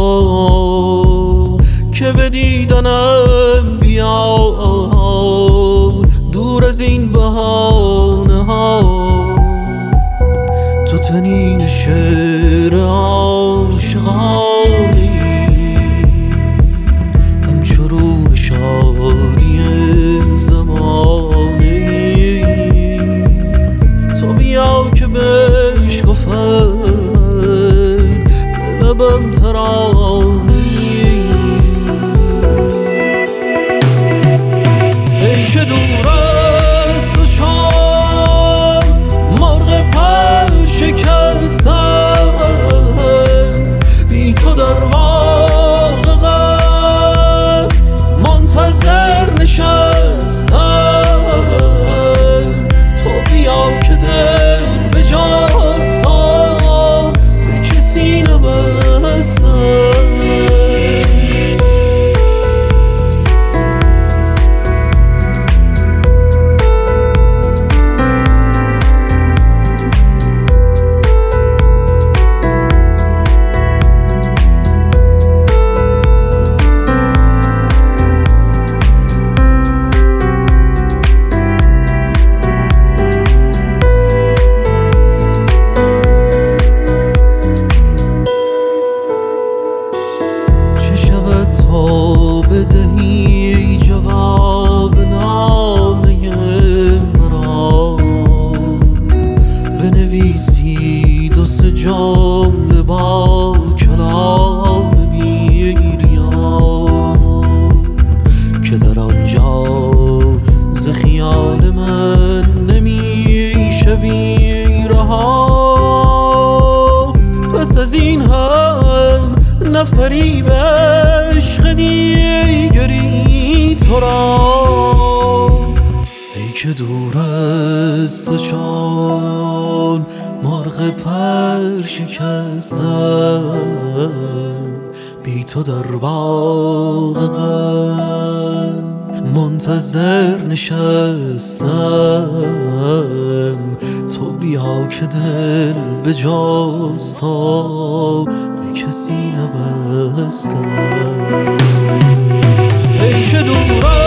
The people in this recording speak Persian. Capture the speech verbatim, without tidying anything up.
که به دیدنم بیا، دور از این بهانه ها. تو تنین شعر عاشقانه‌ای، همچو روح شادی زمانه‌ای. تو بیا که بشکفد به لبم ترانه‌ای. ای که دور از تو چون مرغ پر شکستم، بی تو در باغ غم منتظر نشستم. تو بیا که دل به جاست به کسی نبستم. بدهی جواب نامه مرا، بنویسی دو سه جمله با کلام بیریان، که در آنجا ز خیال من نمی شوی رها. پس از این هم نفریب عشق دیگری تو را. ای که دور از تو چون مرغ پر شکستم، بی تو در باغ غم منتظر نشستم. تو بیا که دل به جاست به کسی نبستم. ای که دور